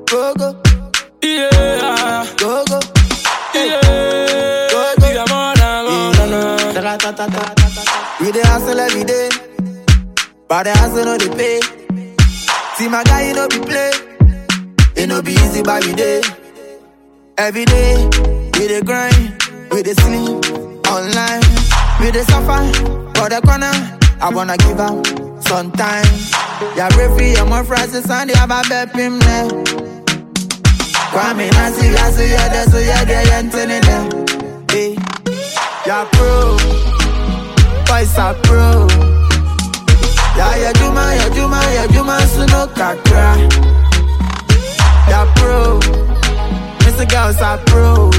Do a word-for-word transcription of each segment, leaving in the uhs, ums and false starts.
go go. Yeah, go go. Yeah, go go. Yeah, more than more. We dey hustle every day, but the hustle no dey pay. See my guy, he no be play. It no be easy, but we dey. Every day, we dey grind, we dey sleep online, we dey suffer for the corner. I wanna give up sometimes. Ya pray for your more friends and they have a bad pim there. Kwame Nasi, I see ya there, so ya there, ya intended there. Hey, ya pro, boys are pro. Ya ya Juma, ya Juma, ya Juma, so no kakra. Ya pro, Mister Girls are pro.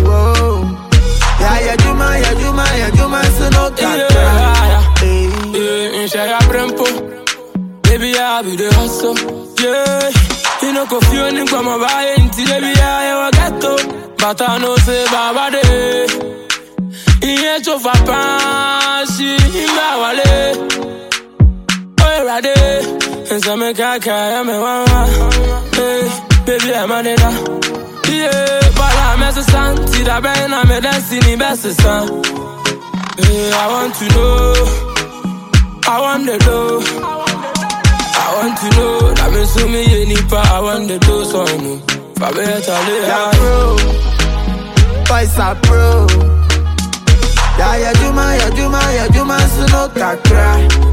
Ya ya Juma, ya Juma, ya Juma, so no kakra. Hey, yeah, in Shaya Brempo, baby I be the hustle. Yeah, you know confusion from my body until baby I ever get to. But I know say Baba de, he ain't so far past, he my wallet. Oh, ready? And some make I carry me one. Hey, baby, I'm a nigga. Yeah, but I'm a son. See that band, I'm a dancing best son. Hey, I want to know. I want to know. I want to know. That means to me, any part. I want to do something. For better live. Yeah, bro. Boys are pro. Yeah, yeah, Juma, yeah, Juma, yeah, Juma, so no kakra.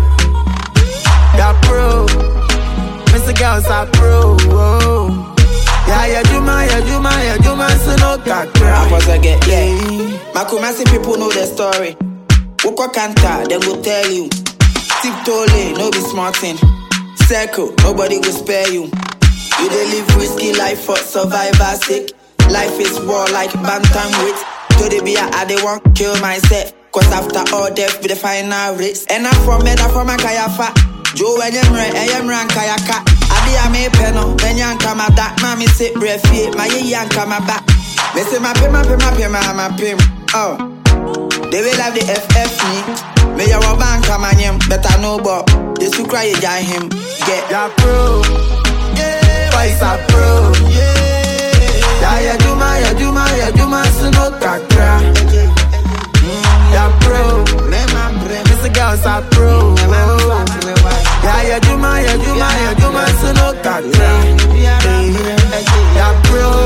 Ya pro, Mister Girls are pro. Oh. Yeah, yeah, Juma, yeah, Juma, yeah, Juma, so no kakra. I was a get, yeah. Makumasi people know the story. Woko Kanta, they go tell you. Tiptoe, no be smarting. Circle, nobody go spare you. You dey live risky life for survivor sake. Life is war like bantam weight. To the beer, I dey want kill myself. Cause after all death be the final race. And I'm from me, I'm from a kayafa. Joe and Yemre, and Yemran Kayaka. Adi a me peno, then yanka my that. Mammy sit breathy, my yanka my back. They say my pim, my pim, my pim, my pim. Oh, they will have the F F me. May your bank come on him, but I know but they should cry at him. Get ya pro, yeah, boys are pro, yeah. Ya ya Juma, ya Juma, ya Juma, so no kakra. Ya pro, Mister Girls are pro. Ya ya Juma, ya Juma, ya Juma, so no kakra. Ya pro.